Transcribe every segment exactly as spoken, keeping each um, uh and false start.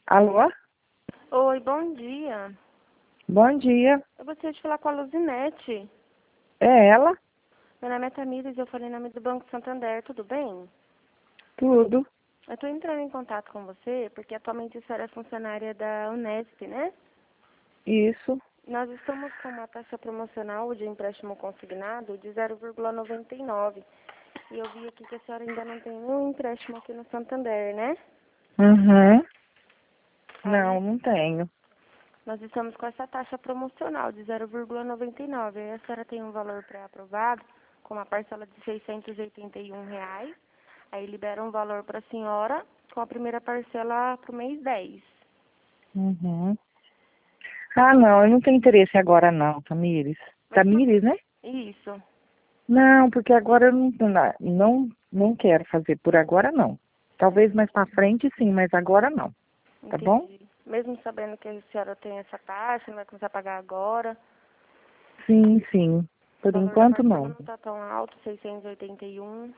Alô? Oi, bom dia. Bom dia. Eu gostaria de falar com a Luzinete. É ela? Meu nome é Tamires e eu falei em nome do Banco Santander, tudo bem? Tudo. Eu estou entrando em contato com você porque atualmente a senhora é funcionária da Unesp, né? Isso. Nós estamos com uma taxa promocional de empréstimo consignado de zero vírgula noventa e nove. E eu vi aqui que a senhora ainda não tem nenhum empréstimo aqui no Santander, né? Uhum. Não, Aí não tenho. nós estamos com essa taxa promocional de zero vírgula noventa e nove. Aí a senhora tem um valor pré-aprovado com uma parcela de seiscentos e oitenta e um reais. Aí libera um valor para a senhora com a primeira parcela para o mês dez. Uhum. Ah, não, eu não tenho interesse agora não, Tamires. Mas por Tamires, né? isso, Não, porque agora eu não, não, não quero fazer. Por agora, não. Talvez mais pra frente, sim, mas agora não. Tá bom? entendi. Mesmo sabendo que a senhora tem essa taxa, não vai começar a pagar agora. Sim, sim. O Por valor da enquanto, parcela não. não está tão alto, seiscentos e oitenta e um.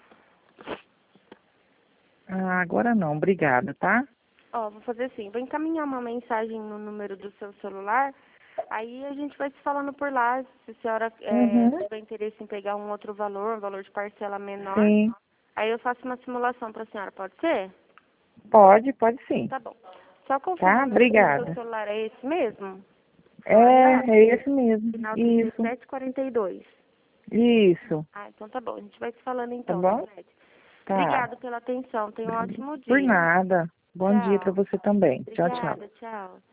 Ah, agora não. Obrigada, tá? Ó, vou fazer assim, vou encaminhar uma mensagem no número do seu celular. Aí a gente vai se falando por lá, se a senhora é, Uhum. tiver interesse em pegar um outro valor, um valor de parcela menor. Sim. Aí eu faço uma simulação para a senhora, pode ser? Pode, pode sim. Tá bom. Só Tá? confirmando aqui, o seu Obrigada. celular é esse mesmo? É, Seu WhatsApp? é esse mesmo. Final trinta e Isso. sete quarenta e dois. Isso. Ah, então tá bom. A gente vai se falando Tá então, bom? Luzinete. Tá. Obrigada pela atenção. Tenha um ótimo Por dia. nada. Bom dia pra Tchau. você também. Tchau, tchau. Obrigada, tchau.